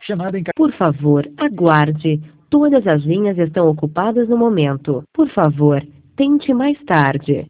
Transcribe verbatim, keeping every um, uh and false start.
Chamada em... Por favor, aguarde. Todas as linhas estão ocupadas no momento. Por favor, tente mais tarde.